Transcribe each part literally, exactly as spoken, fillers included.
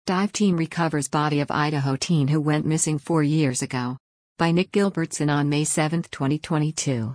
Dive team recovers body of Idaho teen who went missing four years ago. By Nick Gilbertson on May seventh, twenty twenty-two.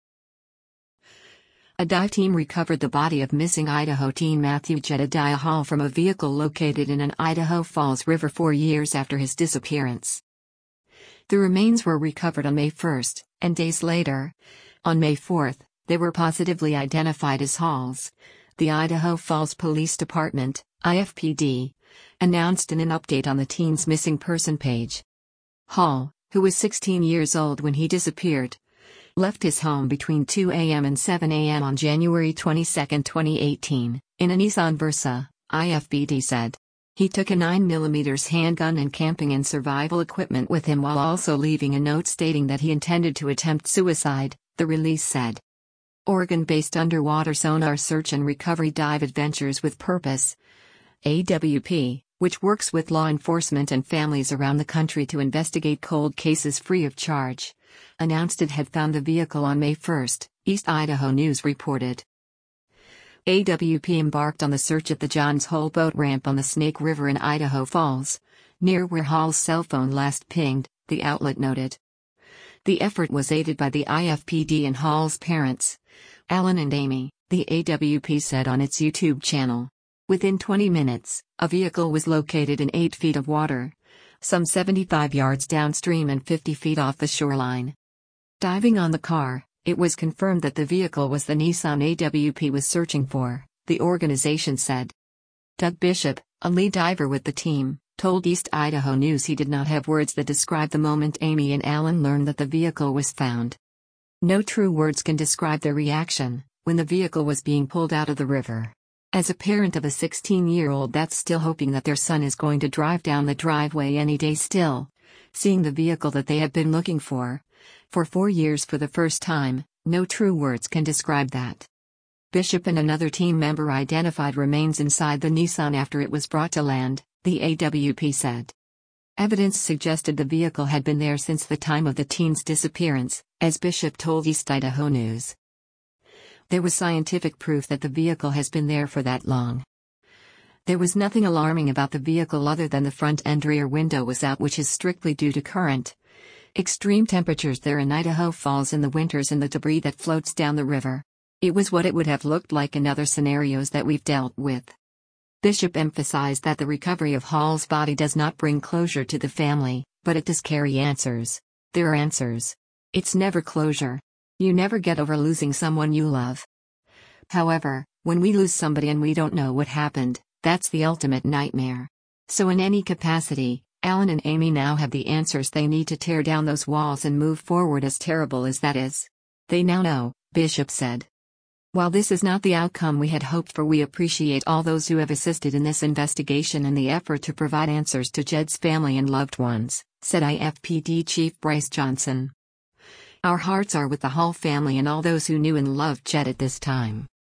A dive team recovered the body of missing Idaho teen Matthew Jedediah Hall from a vehicle located in an Idaho Falls river four years after his disappearance. The remains were recovered on May first, and days later, on May fourth, they were positively identified as Hall's. The Idaho Falls Police Department, I F P D, announced in an update on the teen's missing person page. Hall, who was sixteen years old when he disappeared, left his home between two a m and seven a m on January twenty-second, twenty eighteen, in a Nissan Versa, I F P D said. He took a nine millimeter handgun and camping and survival equipment with him while also leaving a note stating that he intended to attempt suicide, the release said. Oregon-based underwater sonar search and recovery Dive Adventures with Purpose, A W P, which works with law enforcement and families around the country to investigate cold cases free of charge, announced it had found the vehicle on May first, East Idaho News reported. A W P embarked on the search at the Johns Hole boat ramp on the Snake River in Idaho Falls, near where Hall's cell phone last pinged, the outlet noted. The effort was aided by the I F P D and Hall's parents, Alan and Amy, the A W P said on its YouTube channel. Within twenty minutes, a vehicle was located in eight feet of water, some seventy-five yards downstream and fifty feet off the shoreline. Diving on the car, it was confirmed that the vehicle was the Nissan A W P was searching for, the organization said. Doug Bishop, a lead diver with the team, told East Idaho News he did not have words that describe the moment Amy and Alan learned that the vehicle was found. No true words can describe their reaction when the vehicle was being pulled out of the river. As a parent of a sixteen-year-old that's still hoping that their son is going to drive down the driveway any day still, seeing the vehicle that they have been looking for, for four years for the first time, no true words can describe that. Bishop and another team member identified remains inside the Nissan after it was brought to land, the A W P said. Evidence suggested the vehicle had been there since the time of the teen's disappearance, as Bishop told East Idaho News. There was scientific proof that the vehicle has been there for that long. There was nothing alarming about the vehicle other than the front end rear window was out, which is strictly due to current. Extreme temperatures there in Idaho Falls in the winters and the debris that floats down the river. It was what it would have looked like in other scenarios that we've dealt with. Bishop emphasized that the recovery of Hall's body does not bring closure to the family, but it does carry answers. There are answers. It's never closure. You never get over losing someone you love. However, when we lose somebody and we don't know what happened, that's the ultimate nightmare. So in any capacity, Alan and Amy now have the answers they need to tear down those walls and move forward, as terrible as that is. They now know, Bishop said. While this is not the outcome we had hoped for, we appreciate all those who have assisted in this investigation and the effort to provide answers to Jed's family and loved ones, said I F P D Chief Bryce Johnson. Our hearts are with the Hall family and all those who knew and loved Jed at this time.